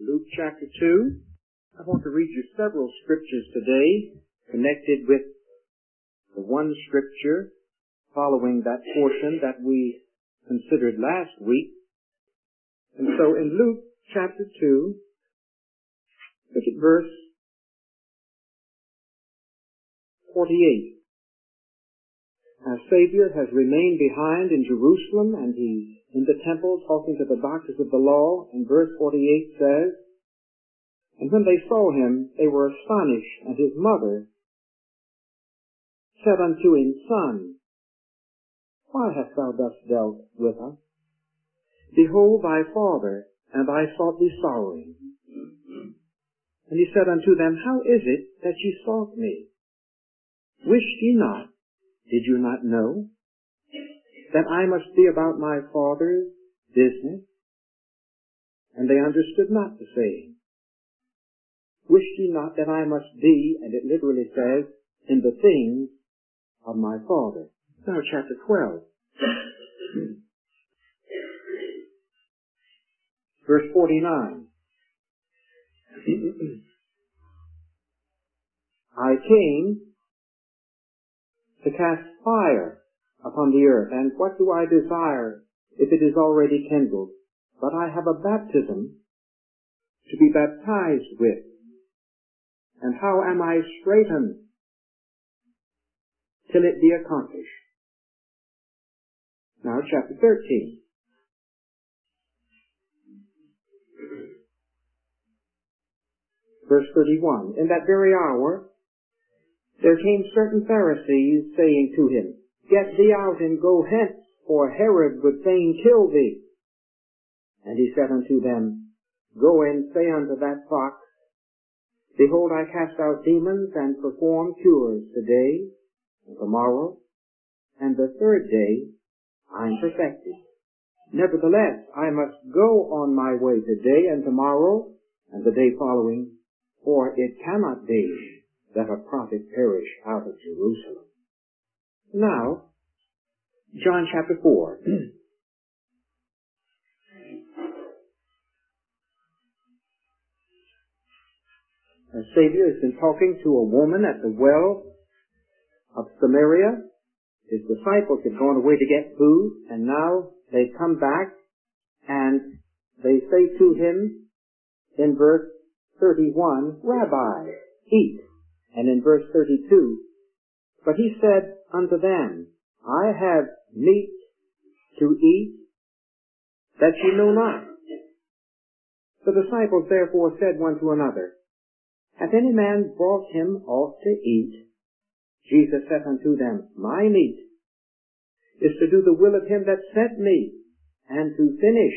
Luke chapter 2. I want to read you several scriptures today connected with the one scripture following that portion that we considered last week. And so in Luke chapter 2, look at verse 48. Our Savior has remained behind in Jerusalem, and he's in the temple talking to the doctors of the law. And verse 48 says, "And when they saw him, they were astonished, and his mother said unto him, Son, why hast thou thus dealt with us? Behold thy father, and I sought thee sorrowing. And he said unto them, How is it that ye sought me? Wished ye not, did you not know, that I must be about my Father's business? And they understood not the saying. Wished ye not that I must be, and it literally says, in the things of my Father." Now chapter 12. Verse 49. "I came to cast fire upon the earth, and what do I desire if it is already kindled? But I have a baptism to be baptized with. And how am I straitened till it be accomplished?" Now chapter 13. Verse 31. "In that very hour there came certain Pharisees, saying to him, Get thee out and go hence, for Herod would fain kill thee. And he said unto them, Go and say unto that fox, Behold, I cast out demons and perform cures today and tomorrow, and the third day I am perfected. Nevertheless, I must go on my way today and tomorrow and the day following, for it cannot be that a prophet perish out of Jerusalem." Now, John chapter 4. Our Savior has been talking to a woman at the well of Samaria. His disciples had gone away to get food, and now they've come back, and they say to him in verse 31, Rabbi, eat. And in verse 32, "But he said unto them, I have meat to eat that ye know not." The disciples therefore said one to another, Hath any man brought him aught to eat? Jesus saith unto them, My meat is to do the will of him that sent me, and to finish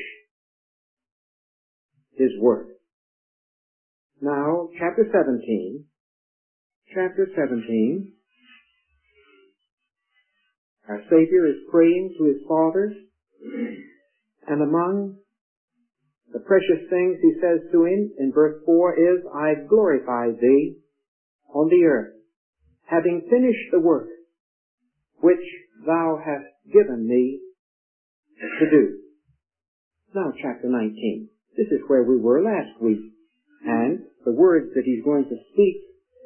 his work. Now, chapter 17. Our Savior is praying to his Father, and among the precious things he says to him in verse 4 is, I glorify thee on the earth, having finished the work which thou hast given me to do. Now chapter 19. This is where we were last week, and the words that he's going to speak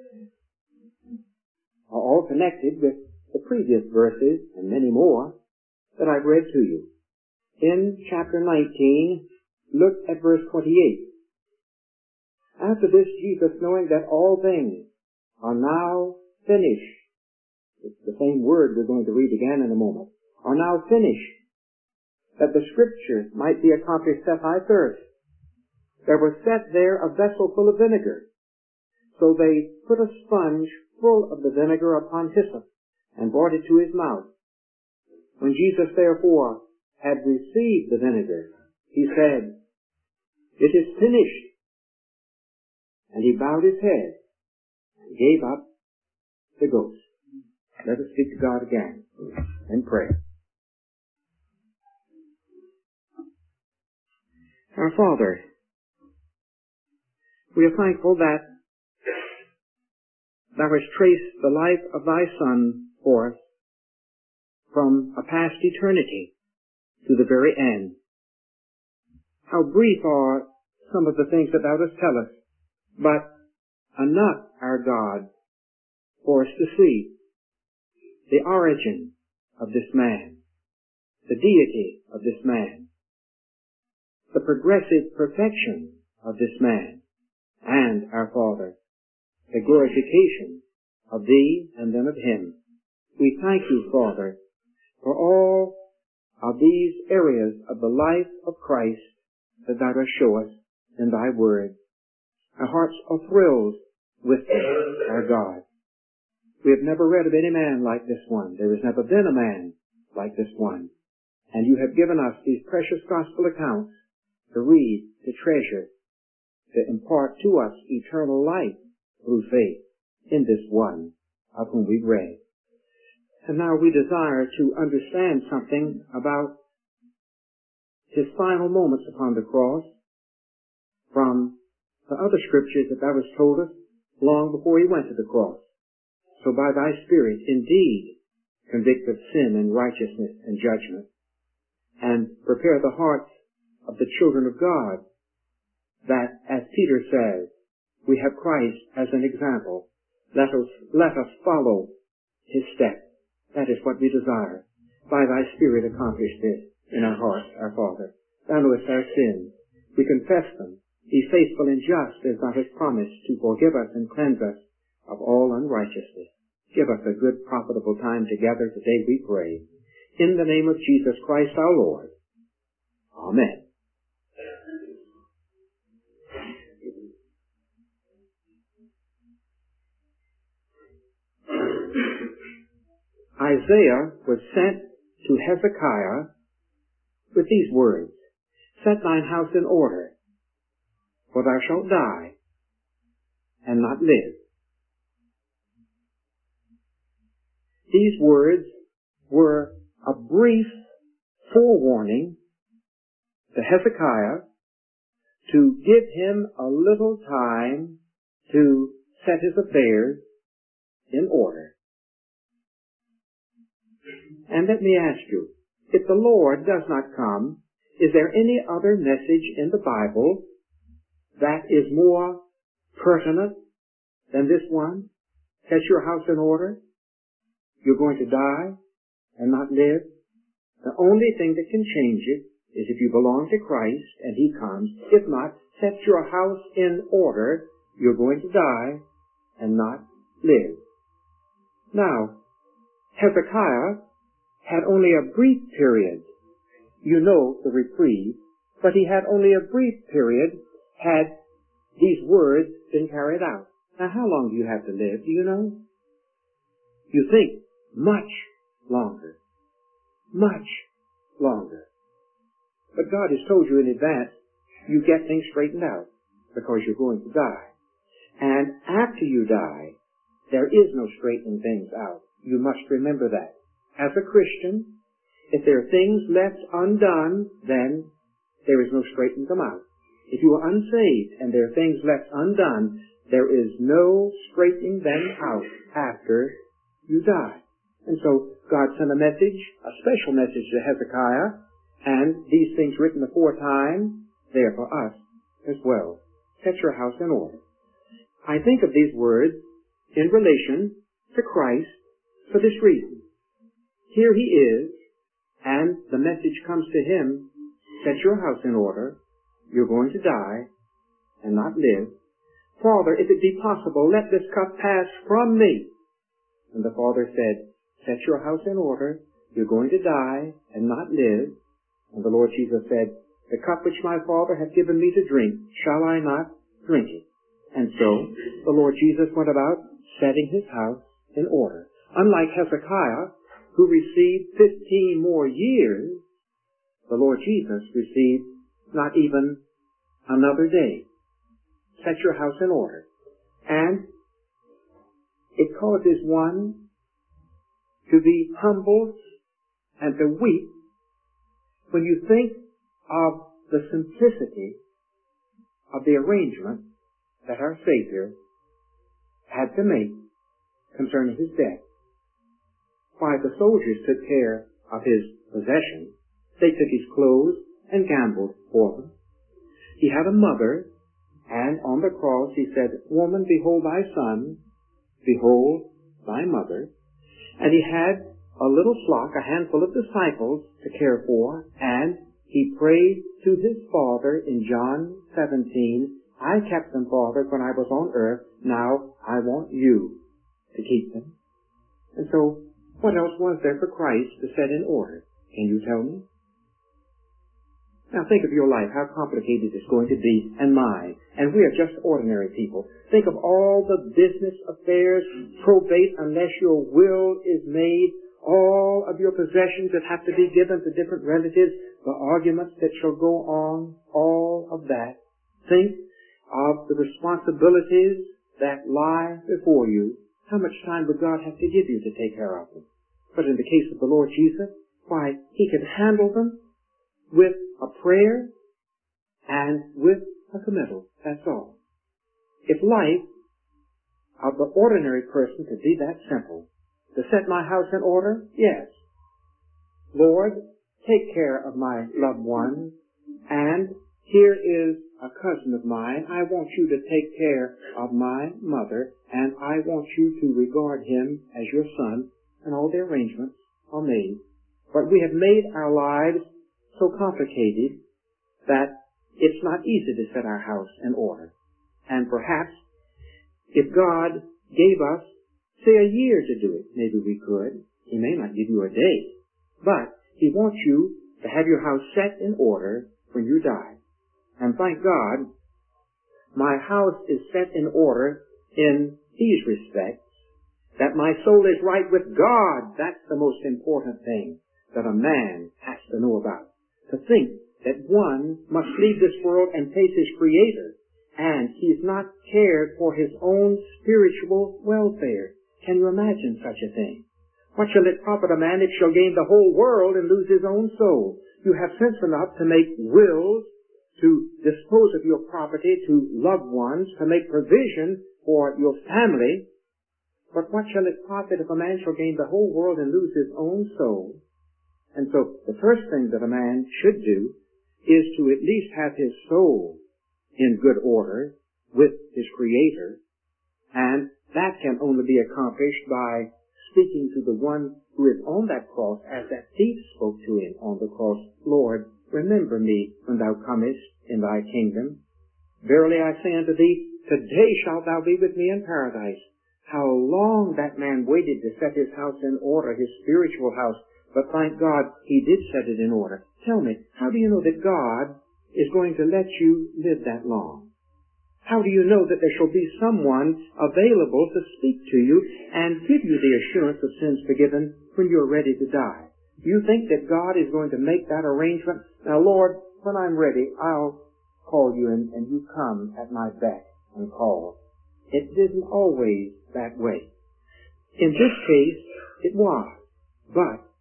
are all connected with the previous verses and many more that I've read to you. In chapter 19, look at verse 28. "After this, Jesus, knowing that all things are now finished," it's the same word we're going to read again in a moment, "are now finished, that the scripture might be accomplished, saith, I thirst. There was set there a vessel full of vinegar. So they put a sponge full of the vinegar upon hyssop, and brought it to his mouth. When Jesus therefore had received the vinegar, he said, It is finished. And he bowed his head and gave up the ghost." Let us speak to God again in prayer. Our Father, we are thankful that thou hast traced the life of thy Son for us from a past eternity to the very end. How brief are some of the things that thou dost tell us, but enough, our God, for us to see the origin of this man, the deity of this man, the progressive perfection of this man, and, our Father, the glorification of Thee and then of Him. We thank You, Father, for all of these areas of the life of Christ that Thou dost show us in Thy Word. Our hearts are thrilled with this, our God. We have never read of any man like this one. There has never been a man like this one. And You have given us these precious gospel accounts to read, to treasure, to impart to us eternal life through faith in this one of whom we've read. And now we desire to understand something about His final moments upon the cross from the other scriptures that Thou hast told us long before He went to the cross. So by Thy Spirit, indeed, convict of sin and righteousness and judgment, and prepare the hearts of the children of God, that, as Peter says, we have Christ as an example. Let us follow His steps. That is what we desire. By Thy Spirit accomplish this in our hearts, our Father. Thou knowest our sins. We confess them. Be faithful and just as Thou hast promised to forgive us and cleanse us of all unrighteousness. Give us a good, profitable time together today, we pray. In the name of Jesus Christ our Lord. Amen. Isaiah was sent to Hezekiah with these words, Set thine house in order, for thou shalt die and not live. These words were a brief forewarning to Hezekiah to give him a little time to set his affairs in order. And let me ask you, if the Lord does not come, is there any other message in the Bible that is more pertinent than this one? Set your house in order. You're going to die and not live. The only thing that can change it is if you belong to Christ and He comes. If not, set your house in order. You're going to die and not live. Now, Hezekiah had only a brief period. You know the reprieve, but he had only a brief period had these words been carried out. Now, how long do you have to live? Do you know? You think much longer. Much longer. But God has told you in advance, you get things straightened out because you're going to die. And after you die, there is no straightening things out. You must remember that. As a Christian, if there are things left undone, then there is no straightening them out. If you are unsaved and there are things left undone, there is no straightening them out after you die. And so God sent a message, a special message to Hezekiah, and these things written aforetime, they are for us as well. Set your house in order. I think of these words in relation to Christ for this reason. Here He is, and the message comes to Him, set your house in order, you're going to die and not live. Father, if it be possible, let this cup pass from me. And the Father said, set your house in order, you're going to die and not live. And the Lord Jesus said, the cup which my Father hath given me to drink, shall I not drink it? And so, the Lord Jesus went about setting His house in order. Unlike Hezekiah, who received 15 more years, the Lord Jesus received not even another day. Set your house in order. And it causes one to be humbled and to weep when you think of the simplicity of the arrangement that our Savior had to make concerning His death. Why, the soldiers took care of His possessions. They took His clothes and gambled for them. He had a mother, and on the cross he said, "Woman, behold thy son, behold thy mother." And he had a little flock, a handful of disciples to care for, and he prayed to his Father in John 17, "I kept them, Father, when I was on earth. Now I want you to keep them." And so, what else was there for Christ to set in order? Can you tell me? Now think of your life, how complicated it's going to be, and mine. And we are just ordinary people. Think of all the business affairs, probate unless your will is made, all of your possessions that have to be given to different relatives, the arguments that shall go on, all of that. Think of the responsibilities that lie before you. How much time would God have to give you to take care of them? But in the case of the Lord Jesus, why, He could handle them with a prayer and with a committal. That's all. If life of the ordinary person could be that simple, to set my house in order, yes. Lord, take care of my loved ones, and here is a cousin of mine. I want you to take care of my mother, and I want you to regard him as your son, and all the arrangements are made. But we have made our lives so complicated that it's not easy to set our house in order. And perhaps if God gave us, say, a year to do it, maybe we could. He may not give you a day, but He wants you to have your house set in order when you die. And thank God, my house is set in order in these respects, that my soul is right with God. That's the most important thing that a man has to know about. To think that one must leave this world and face his Creator, and he's not cared for his own spiritual welfare. Can you imagine such a thing? What shall it profit a man if shall gain the whole world and lose his own soul? You have sense enough to make wills, to dispose of your property to loved ones, to make provision for your family. But what shall it profit if a man shall gain the whole world and lose his own soul? And so the first thing that a man should do is to at least have his soul in good order with his Creator, and that can only be accomplished by speaking to the one who is on that cross as that thief spoke to him on the cross. "Lord, remember me when thou comest in thy kingdom. Verily I say unto thee, today shalt thou be with me in paradise." How long that man waited to set his house in order, his spiritual house. But thank God, he did set it in order. Tell me, how do you know that God is going to let you live that long? How do you know that there shall be someone available to speak to you and give you the assurance of sins forgiven when you're ready to die? Do you think that God is going to make that arrangement? Now, Lord, when I'm ready, I'll call you and you come at my beck and call. It isn't always that way. In this case, it was. But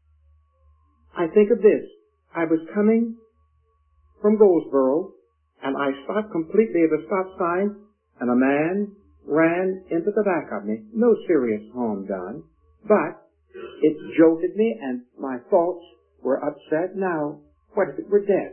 I think of this. I was coming from Goldsboro, and I stopped completely at a stop sign, and a man ran into the back of me. No serious harm done, but it jolted me, and my thoughts were upset. Now, what if it were death?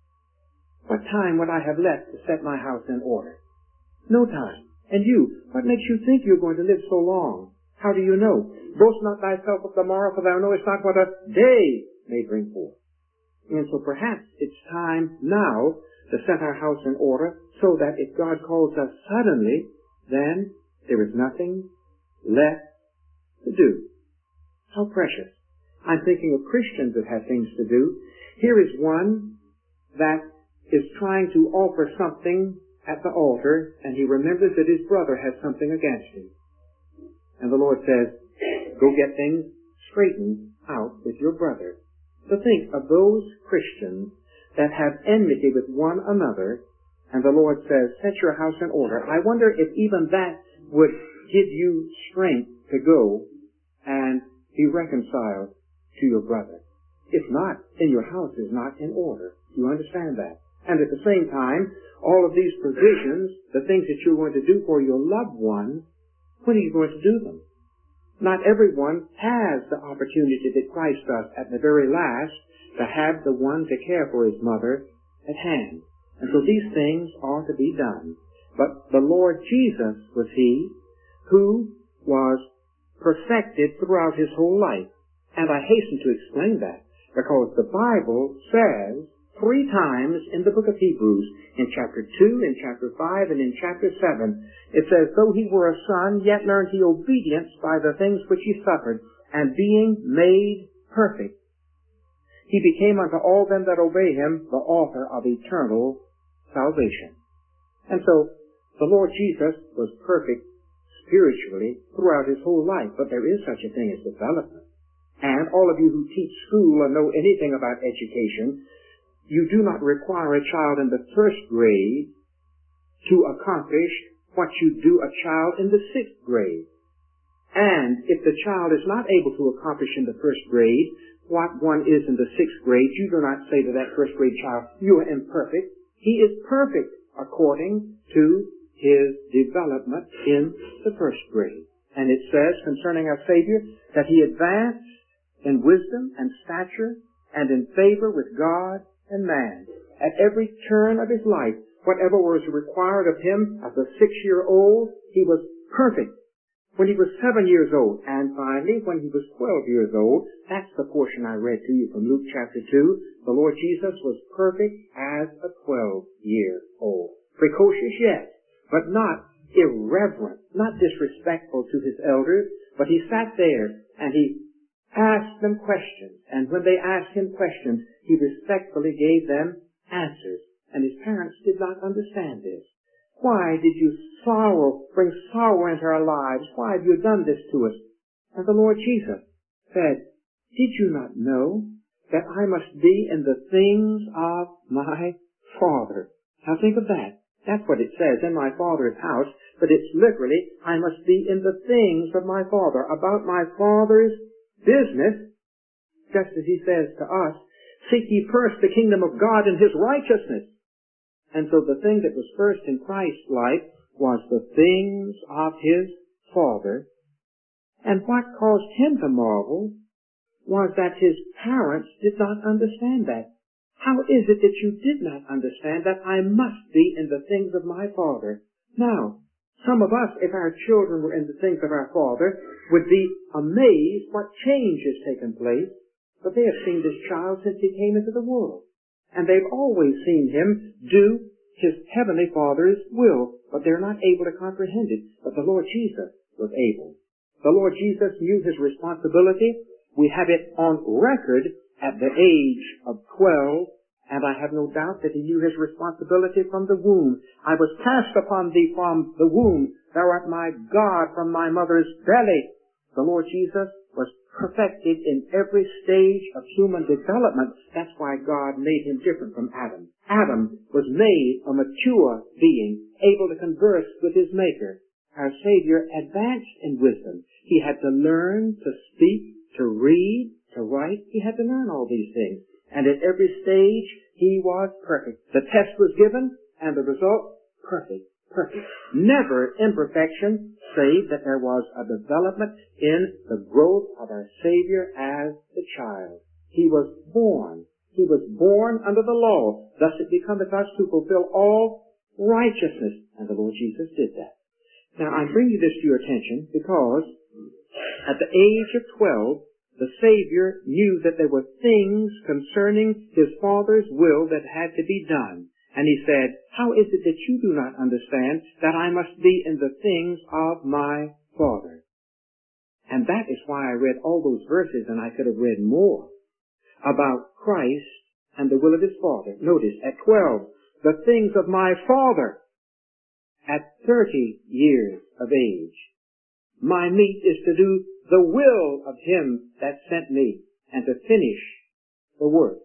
What time would I have left to set my house in order? No time. And you, what makes you think you're going to live so long? How do you know? Boast not thyself of the morrow, for thou knowest not what a day may bring forth. And so perhaps it's time now to set our house in order so that if God calls us suddenly, then there is nothing left to do. How precious. I'm thinking of Christians that have things to do. Here is one that is trying to offer something at the altar, and he remembers that his brother has something against him. And the Lord says, go get things straightened out with your brother. To think of those Christians that have enmity with one another, and the Lord says, set your house in order. I wonder if even that would give you strength to go and be reconciled to your brother. If not, then your house is not in order. You understand that? And at the same time, all of these provisions, the things that you're going to do for your loved ones, when are you going to do them? Not everyone has the opportunity that Christ does at the very last to have the one to care for his mother at hand. And so these things are to be done. But the Lord Jesus was He who was perfected throughout His whole life. And I hasten to explain that because the Bible says 3 times in the book of Hebrews, in chapter 2, in chapter 5, and in chapter 7, it says, though He were a son, yet learned He obedience by the things which He suffered, and being made perfect, He became unto all them that obey Him the author of eternal salvation. And so, the Lord Jesus was perfect spiritually throughout His whole life, but there is such a thing as development. And all of you who teach school or know anything about education, you do not require a child in the 1st grade to accomplish what you do a child in the 6th grade. And if the child is not able to accomplish in the 1st grade what one is in the 6th grade, you do not say to that 1st grade child, you are imperfect. He is perfect according to his development in the 1st grade. And it says concerning our Savior that He advanced in wisdom and stature and in favor with God and man. At every turn of His life, whatever was required of Him as a 6-year-old, He was perfect. When He was 7 years old, and finally when He was 12 years old, that's the portion I read to you from Luke chapter 2, the Lord Jesus was perfect as a 12-year-old. Precocious, yes, but not irreverent, not disrespectful to His elders, but He sat there and He asked them questions, and when they asked Him questions, He respectfully gave them answers. And His parents did not understand this. Why did you bring sorrow into our lives? Why have you done this to us? And the Lord Jesus said, did you not know that I must be in the things of my Father? Now think of that. That's what it says, in my Father's house, but it's literally, I must be in the things of my Father, about my Father's business, just as He says to us, seek ye first the kingdom of God and His righteousness. And so the thing that was first in Christ's life was the things of His Father. And what caused Him to marvel was that His parents did not understand that. How is it that you did not understand that I must be in the things of my Father? Now, some of us, if our children were in the things of our Father, would be amazed what change has taken place. But they have seen this child since he came into the world. And they've always seen him do his heavenly Father's will, but they're not able to comprehend it. But the Lord Jesus was able. The Lord Jesus knew His responsibility. We have it on record at the age of 12, and I have no doubt that He knew His responsibility from the womb. I was cast upon thee from the womb. Thou art my God from my mother's belly. The Lord Jesus was perfected in every stage of human development. That's why God made Him different from Adam. Adam was made a mature being, able to converse with his Maker. Our Savior advanced in wisdom. He had to learn to speak, to read, to write. He had to learn all these things. And at every stage, He was perfect. The test was given, and the result, perfect. Perfect. Never imperfection, save that there was a development in the growth of our Savior as the child. He was born. He was born under the law. Thus it becometh us to fulfill all righteousness. And the Lord Jesus did that. Now I bring you this to your attention because at the age of 12, the Savior knew that there were things concerning His Father's will that had to be done. And He said, how is it that you do not understand that I must be in the things of my Father? And that is why I read all those verses, and I could have read more, about Christ and the will of His Father. Notice, at 12, the things of my Father. At 30 years of age, my meat is to do the will of Him that sent me, and to finish the work.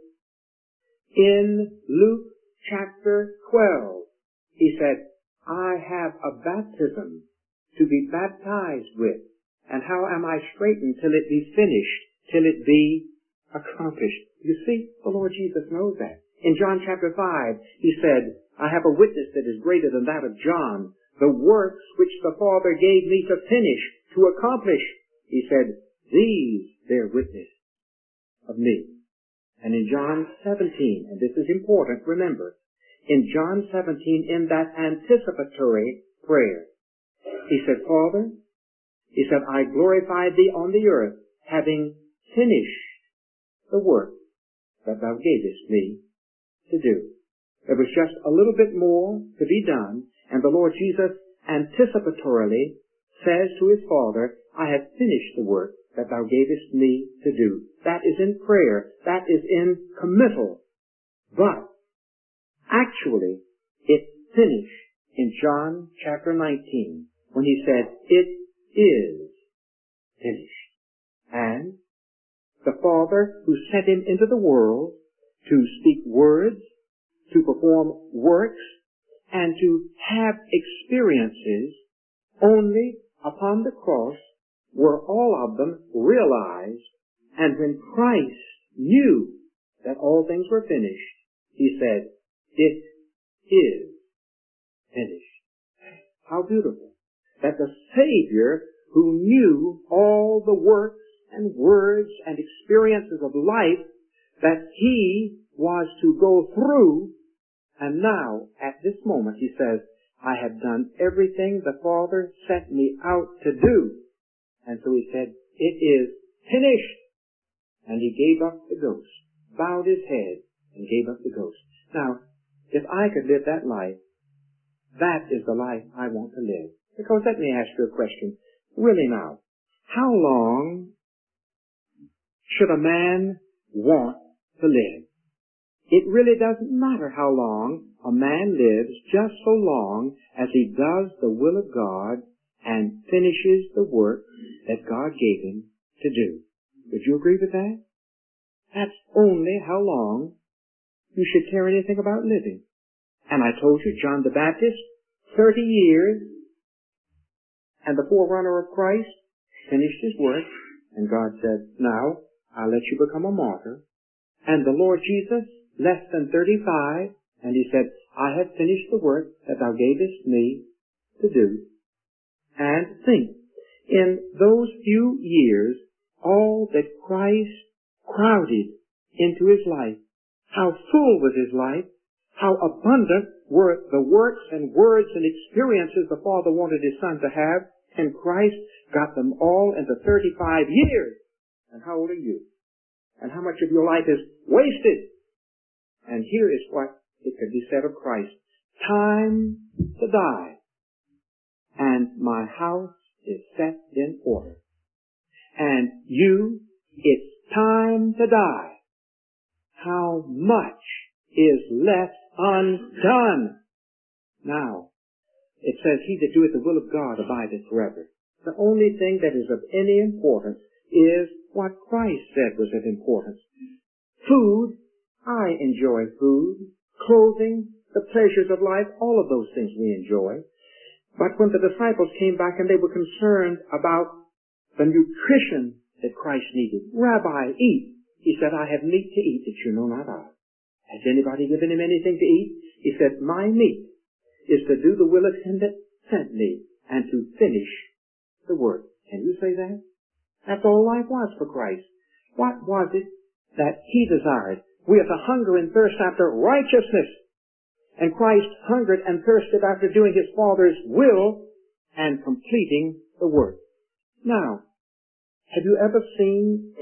In Luke chapter 12, He said, I have a baptism to be baptized with, and how am I straitened till it be finished, till it be accomplished? You see, the Lord Jesus knows that. In John chapter 5, He said, I have a witness that is greater than that of John, the works which the Father gave me to finish, to accomplish. He said, these bear witness of me. And in John 17, and this is important, remember, in John 17 in that anticipatory prayer. He said, Father, he said, I glorified thee on the earth, having finished the work that thou gavest me to do. There was just a little bit more to be done, and the Lord Jesus anticipatorily says to his Father, I have finished the work that thou gavest me to do. That is in prayer. That is in committal. But actually, it finished in John chapter 19 when he said, it is finished. And the Father who sent him into the world to speak words, to perform works, and to have experiences only upon the cross were all of them realized. And when Christ knew that all things were finished, he said, it is finished. How beautiful that the Savior who knew all the works and words and experiences of life that he was to go through, and now, at this moment, he says, I have done everything the Father sent me out to do. And so he said, it is finished. And he gave up the ghost, bowed his head, and gave up the ghost. Now, if I could live that life, that is the life I want to live. Because let me ask you a question. Really now, how long should a man want to live? It really doesn't matter how long a man lives, just so long as he does the will of God and finishes the work that God gave him to do. Would you agree with that? That's only how long you should care anything about living. And I told you, John the Baptist, 30 years, and the forerunner of Christ finished his work, and God said, now, I'll let you become a martyr. And the Lord Jesus, less than 35, and he said, I have finished the work that thou gavest me to do. And think, in those few years, all that Christ crowded into his life, how full was his life, how abundant were the works and words and experiences the Father wanted his Son to have, and Christ got them all into 35 years. And how old are you? And how much of your life is wasted? And here is what it could be said of Christ. Time to die, and my house is set in order. And you, it's time to die. How much is left undone? Now, it says, he that doeth the will of God abideth forever. The only thing that is of any importance is what Christ said was of importance. Food, I enjoy food. Clothing, the pleasures of life, all of those things we enjoy. But when the disciples came back and they were concerned about the nutrition that Christ needed, Rabbi, eat. He said, I have meat to eat that you know not of. Has anybody given him anything to eat? He said, my meat is to do the will of him that sent me and to finish the work. Can you say that? That's all life was for Christ. What was it that he desired? We are to hunger and thirst after righteousness. And Christ hungered and thirsted after doing his Father's will and completing the work. Now, have you ever seen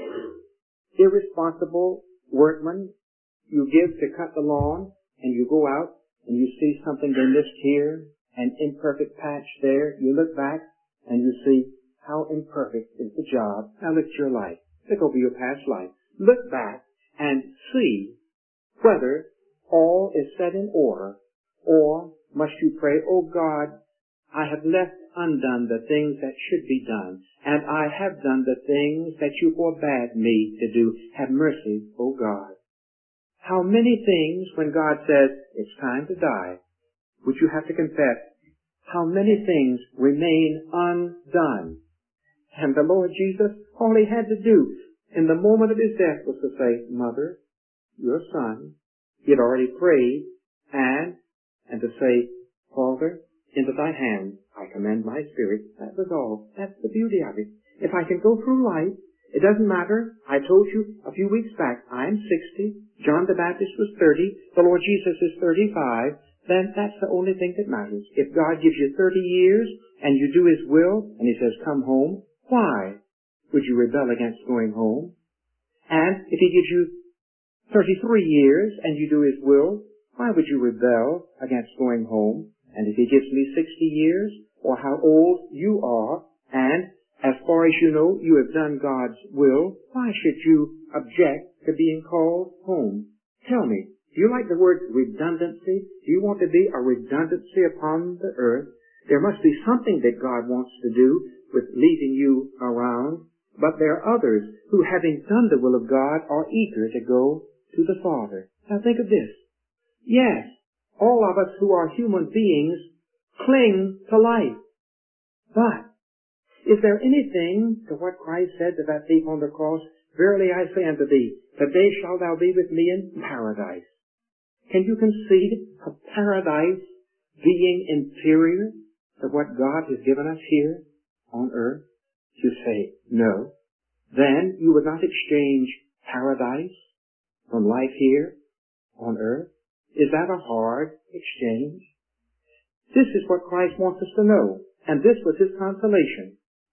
irresponsible workmen? You give to cut the lawn, and you go out, and you see something they missed here, an imperfect patch there. You look back, and you see how imperfect is the job. Now look at your life. Look over your past life. Look back and see whether all is set in order, or must you pray, oh God, I have left undone the things that should be done, and I have done the things that you forbade me to do. Have mercy, oh God. How many things, when God says, it's time to die, would you have to confess, how many things remain undone? And the Lord Jesus, all he had to do in the moment of his death was to say, Mother, your son, he had already prayed, and to say, Father, into thy hands I commend my spirit. That was all. That's the beauty of it. If I can go through life, it doesn't matter. I told you a few weeks back, I'm 60, John the Baptist was 30, the Lord Jesus is 35, then that's the only thing that matters. If God gives you 30 years and you do His will, and He says, come home, why would you rebel against going home? And if He gives you 33 years and you do His will, why would you rebel against going home? And if He gives me 60 years, or how old you are, and as far as you know you have done God's will, why should you object to being called home? Tell me, do you like the word redundancy? Do you want to be a redundancy upon the earth? There must be something that God wants to do with leaving you around. But there are others who, having done the will of God, are eager to go to the Father. Now think of this. Yes, all of us who are human beings cling to life. But is there anything to what Christ said to that thief on the cross? Verily I say unto thee, today shalt thou be with me in paradise. Can you conceive of paradise being inferior to what God has given us here on earth? You say, no. Then you would not exchange paradise from life here on earth. Is that a hard exchange? This is what Christ wants us to know, and this was His consolation.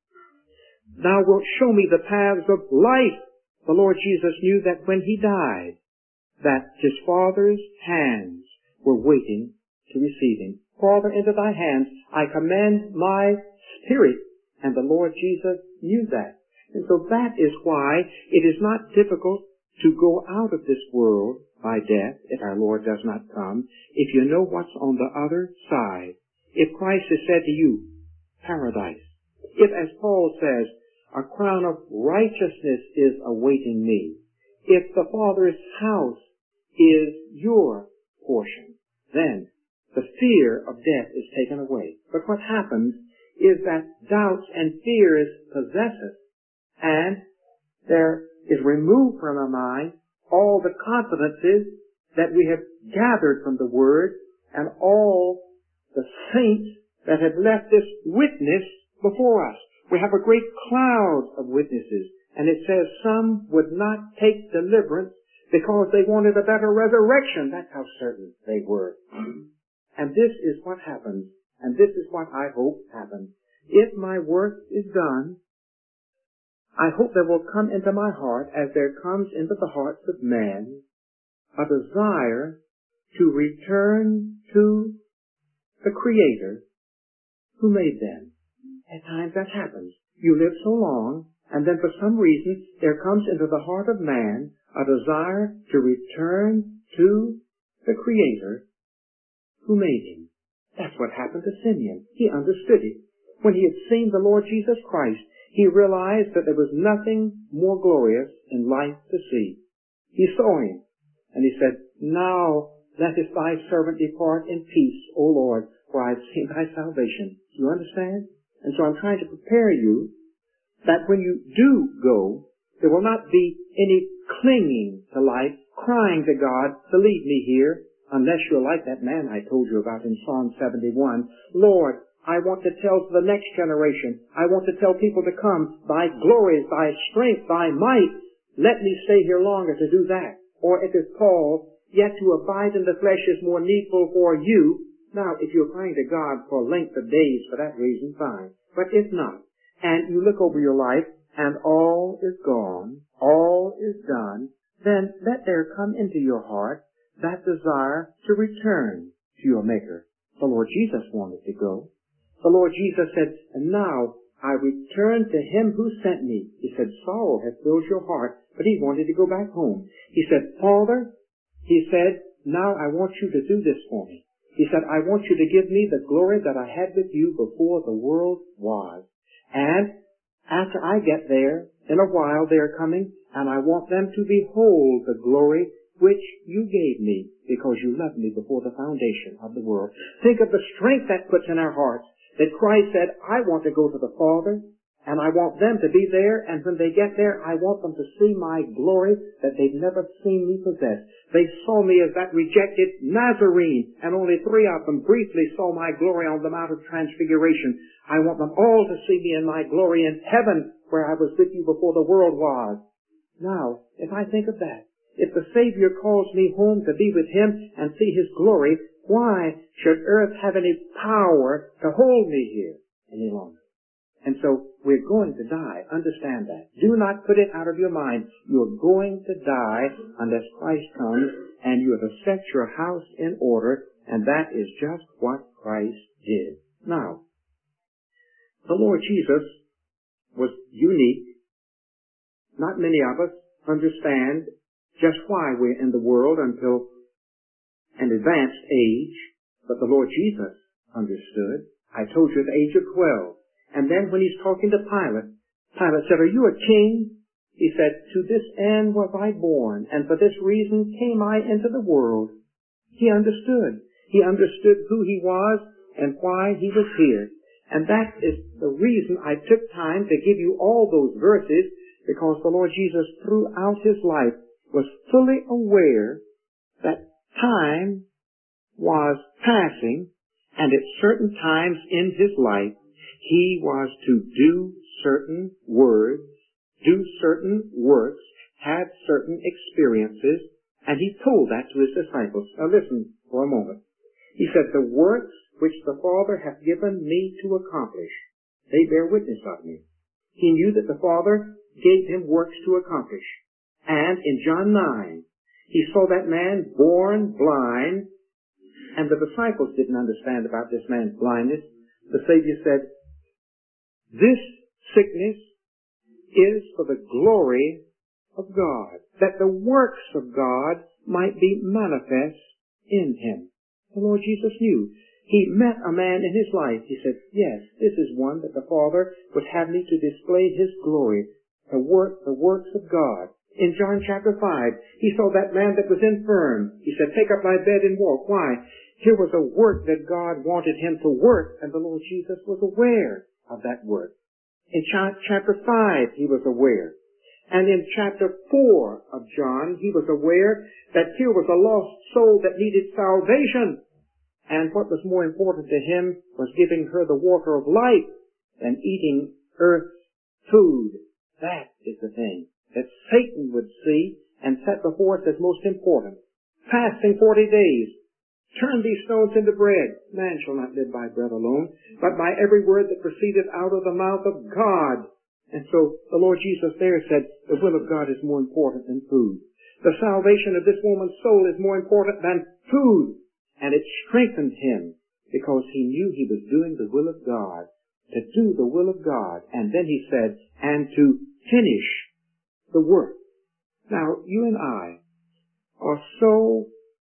Thou wilt show me the paths of life. The Lord Jesus knew that when He died, that His Father's hands were waiting to receive Him. Father, into Thy hands I commend my spirit. And the Lord Jesus knew that. And so that is why it is not difficult to go out of this world by death if our Lord does not come, if you know what's on the other side. If Christ has said to you, paradise. If, as Paul says, a crown of righteousness is awaiting me. If the Father's house is your portion, then the fear of death is taken away. But what happens is that doubts and fears possess us, and there is removed from our mind all the confidences that we have gathered from the Word and all the saints that have left this witness before us. We have a great cloud of witnesses, and it says some would not take deliverance because they wanted a better resurrection. That's how certain they were. And this is what happens. And this is what I hope happens. If my work is done, I hope there will come into my heart, as there comes into the hearts of men, a desire to return to the Creator who made them. At times that happens. You live so long, and then for some reason there comes into the heart of man a desire to return to the Creator who made him. That's what happened to Simeon. He understood it. When he had seen the Lord Jesus Christ, he realized that there was nothing more glorious in life to see. He saw Him, and he said, now lettest thy servant depart in peace, O Lord, for I have seen thy salvation. Do you understand? And so I'm trying to prepare you that when you do go, there will not be any clinging to life, crying to God to leave me here, unless you're like that man I told you about in Psalm 71. Lord, I want to tell the next generation. I want to tell people to come. Thy glory, thy strength, thy might. Let me stay here longer to do that. Or if it's Paul, yet to abide in the flesh is more needful for you. Now, if you're praying to God for length of days for that reason, fine. But if not, and you look over your life and all is gone, all is done, then let there come into your heart that desire to return to your Maker. The Lord Jesus wanted to go. The Lord Jesus said, and now I return to Him who sent me. He said, sorrow has filled your heart, but He wanted to go back home. He said, Father, He said, now I want you to do this for me. He said, I want you to give me the glory that I had with you before the world was. And after I get there, in a while they are coming, and I want them to behold the glory which you gave me because you loved me before the foundation of the world. Think of the strength that puts in our hearts, that Christ said, I want to go to the Father, and I want them to be there, and when they get there, I want them to see my glory that they've never seen me possess. They saw me as that rejected Nazarene, and only 3 of them briefly saw my glory on the Mount of Transfiguration. I want them all to see me in my glory in heaven, where I was with you before the world was. Now, if I think of that, If the Savior calls me home to be with Him and see His glory, why should earth have any power to hold me here any longer? And so we're going to die. Understand that. Do not put it out of your mind. You're going to die unless Christ comes, and you have to set your house in order, and that is just what Christ did. Now, the Lord Jesus was unique. Not many of us understand just why we're in the world until an advanced age, but the Lord Jesus understood. I told you at the age of 12. And then when he's talking to Pilate, Pilate said, "Are you a king?" He said, "To this end was I born, and for this reason came I into the world." He understood. He understood who he was and why he was here. And that is the reason I took time to give you all those verses, because the Lord Jesus throughout his life was fully aware that time was passing, and at certain times in his life, he was to do certain words, do certain works, have certain experiences, and he told that to his disciples. Now listen for a moment. He said, "The works which the Father hath given me to accomplish, they bear witness of me." He knew that the Father gave him works to accomplish. And in John 9, he saw that man born blind, and the disciples didn't understand about this man's blindness. The Savior said, "This sickness is for the glory of God, that the works of God might be manifest in him." The Lord Jesus knew. He met a man in his life. He said, "Yes, this is one that the Father would have me to display his glory, the works of God." In John chapter 5, he saw that man that was infirm. He said, "Take up thy bed and walk." Why? Here was a work that God wanted him to work, and the Lord Jesus was aware of that work. In chapter 5, he was aware. And in chapter 4 of John, he was aware that here was a lost soul that needed salvation. And what was more important to him was giving her the water of life than eating earth's food. That is the thing that Satan would see and set before us as most important. Fasting 40 days. Turn these stones into bread. Man shall not live by bread alone, but by every word that proceedeth out of the mouth of God. And so the Lord Jesus there said, the will of God is more important than food. The salvation of this woman's soul is more important than food. And it strengthened him because he knew he was doing the will of God, to do the will of God. And then he said, and to finish the work. Now, you and I are so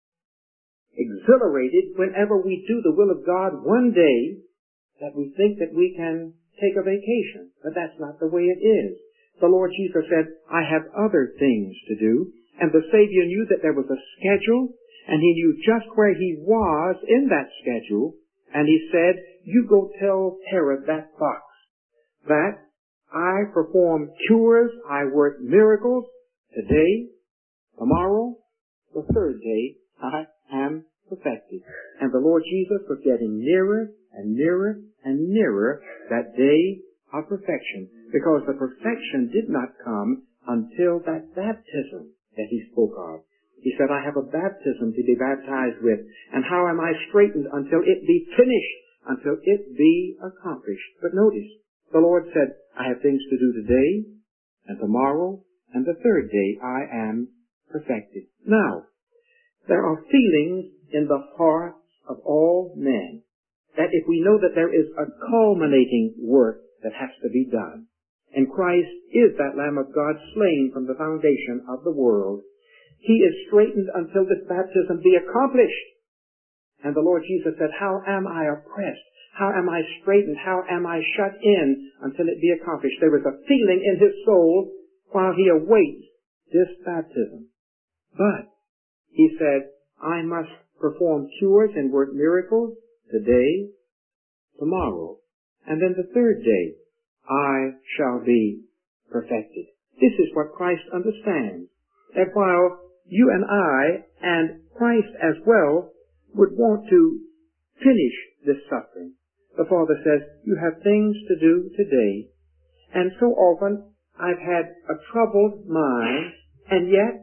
exhilarated whenever we do the will of God one day that we think that we can take a vacation. But that's not the way it is. The Lord Jesus said, "I have other things to do." And the Savior knew that there was a schedule, and he knew just where he was in that schedule. And he said, "You go tell Herod that fox that I perform cures, I work miracles today, tomorrow, the third day, I am perfected." And the Lord Jesus was getting nearer and nearer and nearer that day of perfection, because the perfection did not come until that baptism that he spoke of. He said, "I have a baptism to be baptized with, and how am I straightened until it be finished, until it be accomplished?" But notice, the Lord said, "I have things to do today, and tomorrow, and the third day I am perfected." Now, there are feelings in the hearts of all men that if we know that there is a culminating work that has to be done, and Christ is that Lamb of God slain from the foundation of the world, he is straightened until this baptism be accomplished. And the Lord Jesus said, "How am I oppressed? How am I straightened? How am I shut in until it be accomplished?" There is a feeling in his soul while he awaits this baptism. But he said, "I must perform cures and work miracles today, tomorrow, and then the third day I shall be perfected." This is what Christ understands. That while you and I, and Christ as well, would want to finish this suffering, the Father says, "You have things to do today." And so often I've had a troubled mind, and yet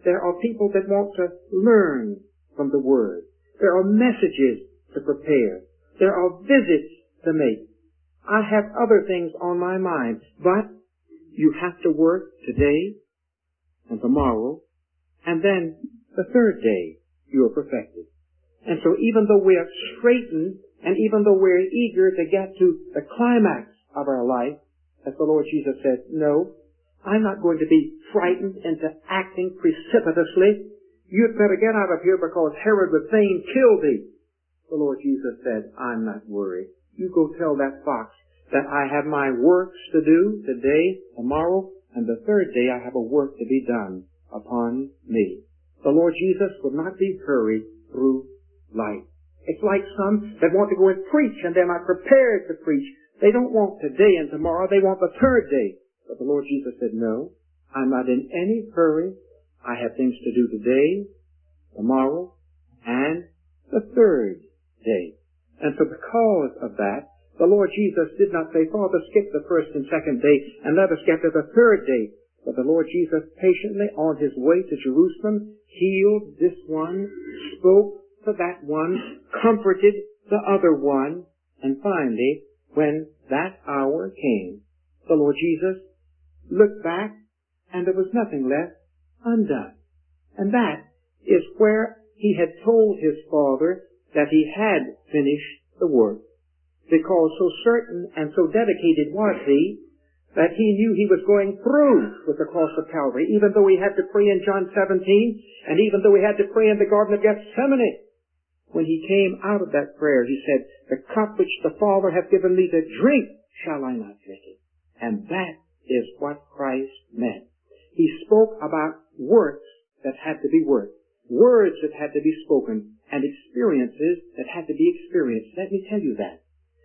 There are people that want to learn from the Word. There are messages to prepare. There are visits to make. I have other things on my mind, but you have to work today and tomorrow, and then the third day you are perfected. And so even though we are straitened, and even though we're eager to get to the climax of our life, as the Lord Jesus said, no, I'm not going to be frightened into acting precipitously. You'd better get out of here because Herod would fain kill thee. The Lord Jesus said, I'm not worried. You go tell that fox that I have my works to do today, tomorrow, and the third day I have a work to be done upon me. The Lord Jesus would not be hurried through life. It's like some that want to go and preach and they're not prepared to preach. They don't want today and tomorrow. They want the third day. But the Lord Jesus said, no, I'm not in any hurry. I have things to do today, tomorrow, and the third day. And so because of that, the Lord Jesus did not say, Father, skip the first and second day and let us get to the third day. But the Lord Jesus patiently on his way to Jerusalem healed this one, spoke to that one, comforted the other one, and finally, when that hour came, the Lord Jesus looked back and there was nothing left undone. And that is where he had told his Father that he had finished the work, because so certain and so dedicated was he that he knew he was going through with the cross of Calvary, even though he had to pray in John 17, and even though he had to pray in the Garden of Gethsemane. When he came out of that prayer, he said, the cup which the Father hath given me to drink, shall I not drink it? And that is what Christ meant. He spoke about works that had to be worked, words that had to be spoken, and experiences that had to be experienced. Let me tell you that.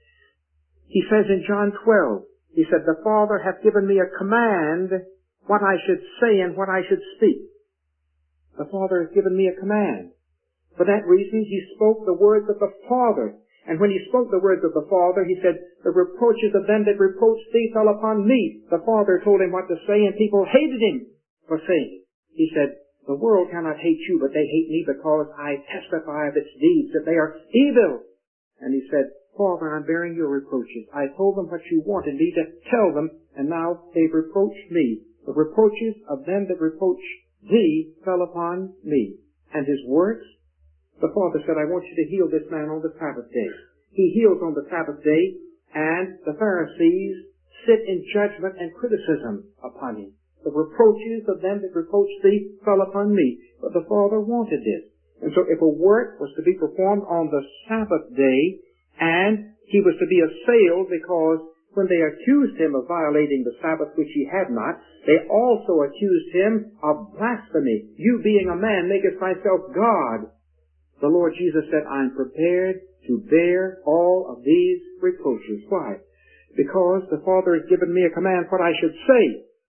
He says in John 12, he said, the Father hath given me a command what I should say and what I should speak. The Father has given me a command. For that reason, he spoke the words of the Father. And when he spoke the words of the Father, he said, the reproaches of them that reproached thee fell upon me. The Father told him what to say, and people hated him for saying it. He said, the world cannot hate you, but they hate me because I testify of its deeds, that they are evil. And he said, Father, I'm bearing your reproaches. I told them what you wanted me to tell them, and now they've reproached me. The reproaches of them that reproach thee fell upon me. And his works, the Father said, I want you to heal this man on the Sabbath day. He heals on the Sabbath day, and the Pharisees sit in judgment and criticism upon him. The reproaches of them that reproach thee fell upon me. But the Father wanted this. And so if a work was to be performed on the Sabbath day, and he was to be assailed because when they accused him of violating the Sabbath, which he had not, they also accused him of blasphemy. You being a man, makest thyself God. The Lord Jesus said, I'm prepared to bear all of these reproaches. Why? Because the Father has given me a command what I should say.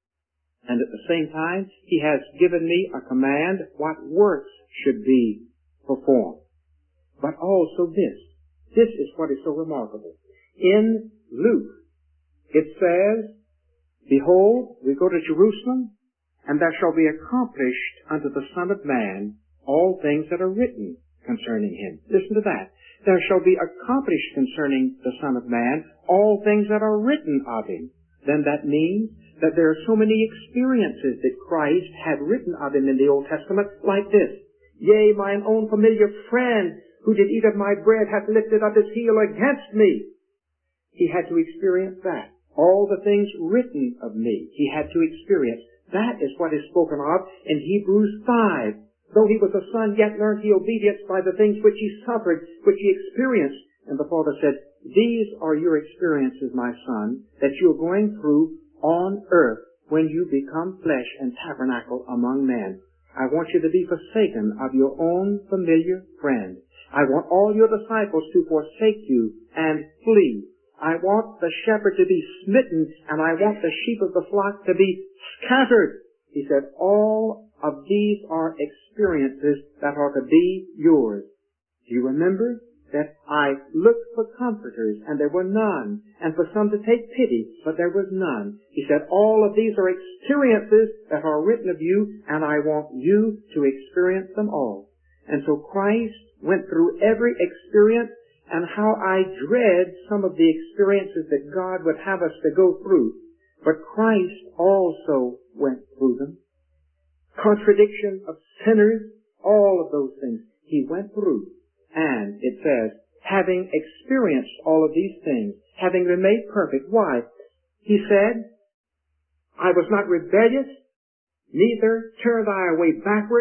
And at the same time, he has given me a command what works should be performed. But also this. This is what is so remarkable. In Luke, it says, Behold, we go to Jerusalem, and there shall be accomplished unto the Son of Man all things that are written concerning him. Listen to that. There shall be accomplished concerning the Son of Man all things that are written of him. Then that means that there are so many experiences that Christ had written of him in the Old Testament, like this. Yea, mine own familiar friend, who did eat of my bread, hath lifted up his heel against me. He had to experience that. All the things written of me, he had to experience. That is what is spoken of in Hebrews 5. Though he was a son, yet learned he obedience by the things which he suffered, which he experienced. And the Father said, these are your experiences, my son, that you're going through on earth when you become flesh and tabernacle among men. I want you to be forsaken of your own familiar friend. I want all your disciples to forsake you and flee. I want the shepherd to be smitten, and I want the sheep of the flock to be scattered. He said, all of these are experiences that are to be yours. Do you remember that I looked for comforters, and there were none, and for some to take pity, but there was none. He said, all of these are experiences that are written of you, and I want you to experience them all. And so Christ went through every experience, and how I dread some of the experiences that God would have us to go through. But Christ also went through them. Contradiction of sinners, all of those things He went through. And it says, having experienced all of these things, having been made perfect. Why? He said, I was not rebellious, neither turned I away backward.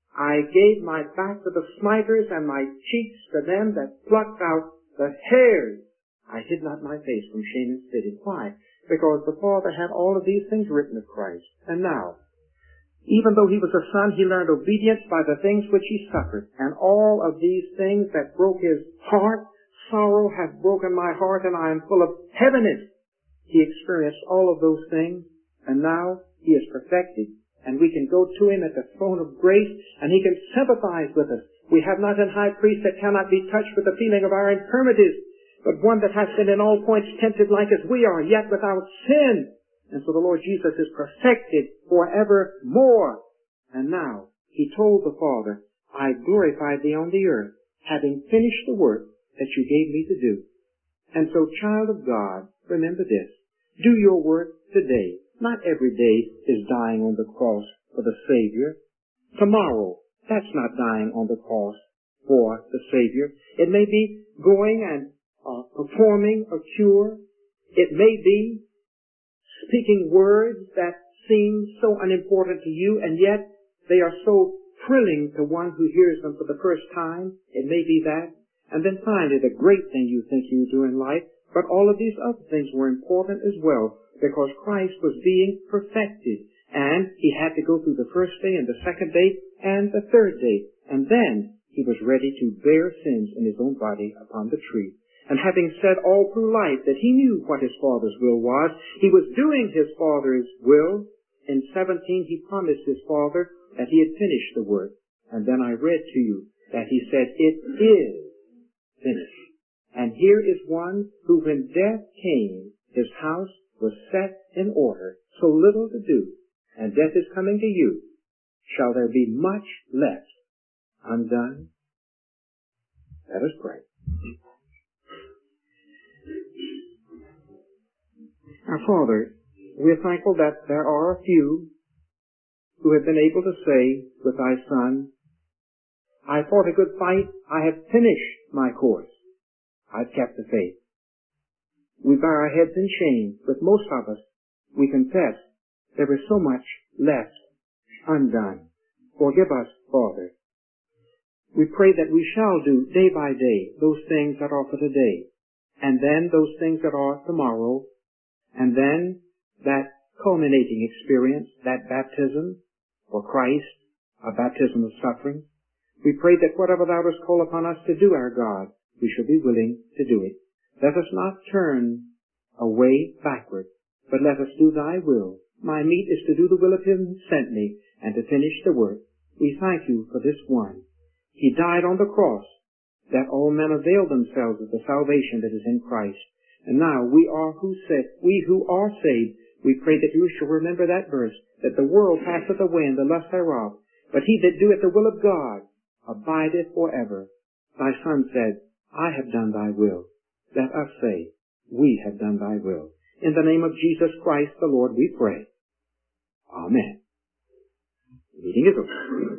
I gave my back to the smiters and my cheeks to them that plucked out the hairs. I hid not my face from shame and spitting. Why? Because the Father had all of these things written of Christ. And now, even though He was a Son, He learned obedience by the things which He suffered. And all of these things that broke His heart, sorrow hath broken my heart, and I am full of heaviness. He experienced all of those things, and now He is perfected. And we can go to Him at the throne of grace, and He can sympathize with us. We have not an high priest that cannot be touched with the feeling of our infirmities, but one that has been in all points tempted like as we are, yet without sin. And so the Lord Jesus is perfected forevermore. And now, He told the Father, I glorified Thee on the earth, having finished the work that You gave Me to do. And so, child of God, remember this. Do your work today. Not every day is dying on the cross for the Savior. Tomorrow, that's not dying on the cross for the Savior. It may be going and performing a cure. It may be speaking words that seem so unimportant to you, and yet they are so thrilling to one who hears them for the first time. It may be that. And then finally, the great thing you think you do in life, but all of these other things were important as well, because Christ was being perfected, and He had to go through the first day and the second day and the third day, and then He was ready to bear sins in His own body upon the tree. And having said all through life that He knew what His Father's will was, He was doing His Father's will. In 17, He promised His Father that He had finished the work. And then I read to you that He said, it is finished. And here is one who, when death came, His house was set in order, so little to do, and death is coming to you. Shall there be much left undone? Let us pray. Our Father, we are thankful that there are a few who have been able to say with Thy Son, I fought a good fight, I have finished my course, I've kept the faith. We bow our heads in shame. With most of us, we confess there is so much left undone. Forgive us, Father. We pray that we shall do day by day those things that are for today, and then those things that are tomorrow, and then that culminating experience, that baptism for Christ, a baptism of suffering. We pray that whatever Thou dost call upon us to do, our God, we shall be willing to do it. Let us not turn away backward, but let us do Thy will. My meat is to do the will of Him who sent me, and to finish the work. We thank You for this one. He died on the cross, that all men avail themselves of the salvation that is in Christ. And now we who are saved, we pray that You shall remember that verse, that the world passeth away and the lust thereof, but he that doeth the will of God abideth forever. Thy Son said, I have done Thy will. Let us say, we have done Thy will. In the name of Jesus Christ the Lord we pray. Amen. The meeting is over.